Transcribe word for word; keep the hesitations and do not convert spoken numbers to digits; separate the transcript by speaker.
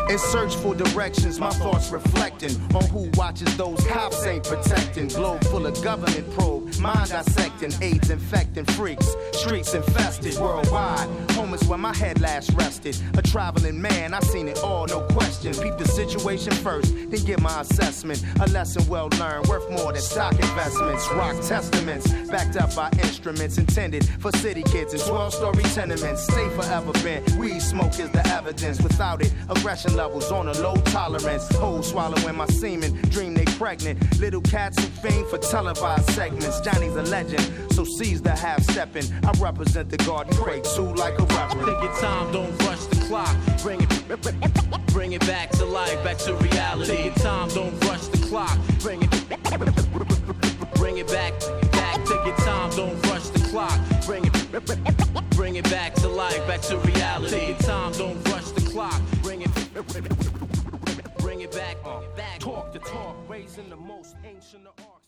Speaker 1: In search for directions, my thoughts reflecting on who watches those cops ain't protecting. Globe full of government probe, mind dissecting, AIDS infecting freaks, streets infested worldwide. Home is where my head last rested. A traveling man, I seen it all, no question. Peep the situation first, then give my assessment. A lesson well learned, worth more than stock investments. Rock testaments, backed up by instruments intended for city kids in twelve-story tenements. Stay forever bent, weed smoke is the evidence. Without it, aggression levels on a low tolerance. Hoes swallowing my semen, dream they pregnant. Little cats who fiend for televised segments. Johnny's a legend, so seize the half-stepping. I represent the Garden Crate too like a reverend.
Speaker 2: Take your time, don't rush the clock. Bring it, bring it back to life, back to reality. Take your time, don't rush the clock. Bring it, bring it back, back. Take your time, don't rush the clock. Bring it, bring it back to life, back to reality. Take your time, don't rush the clock. Bring it, bring it back, back.
Speaker 1: Talk the talk, raising the most ancient of art.